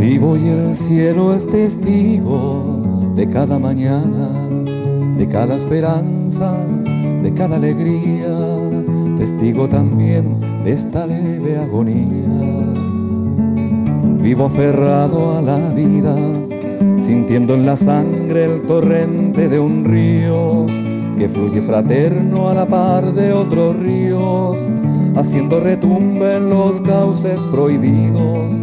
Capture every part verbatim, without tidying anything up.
Vivo y el cielo es testigo de cada mañana, de cada esperanza, de cada alegría, testigo también de esta leve agonía. Vivo aferrado a la vida, sintiendo en la sangre el torrente de un río que fluye fraterno a la par de otros ríos, haciendo retumbe en los cauces prohibidos.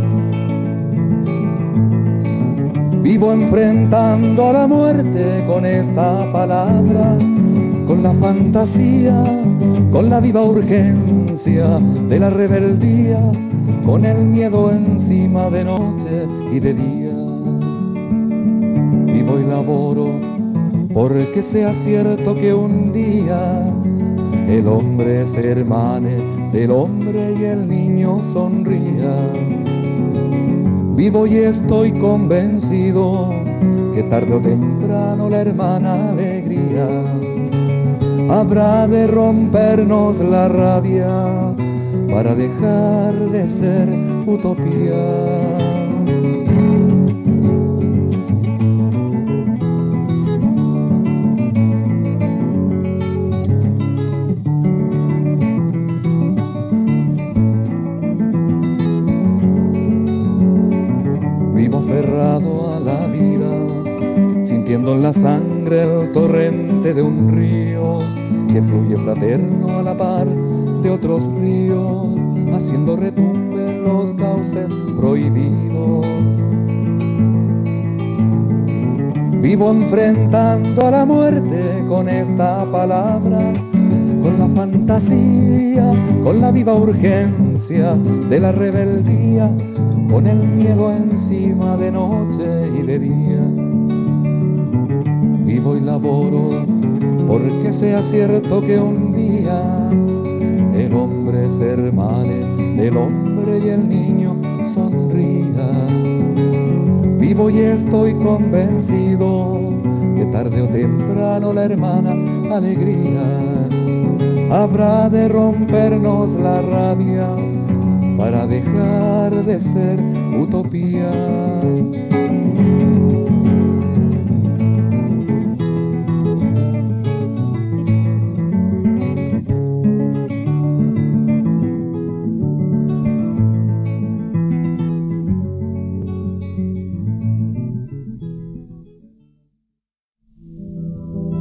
Vivo enfrentando a la muerte con esta palabra, con la fantasía, con la viva urgencia de la rebeldía, con el miedo encima de noche y de día. Vivo y laboro porque sea cierto que un día el hombre se hermane del hombre y el niño sonría. Vivo y estoy convencido que tarde o temprano la hermana alegría habrá de rompernos la rabia para dejar de ser utopía. Vivo aferrado a la vida, sintiendo en la sangre el torrente de un río que fluye fraterno a la par de otros ríos, haciendo retumbe en los cauces prohibidos. Vivo enfrentando a la muerte con esta palabra, con la fantasía, con la viva urgencia de la rebeldía, con el miedo encima de noche y de día. Vivo y laboro porque sea cierto que un día el hombre se hermane del hombre y el niño sonría. Vivo y estoy convencido que tarde o temprano la hermana alegría habrá de rompernos la rabia para dejar de ser utopía.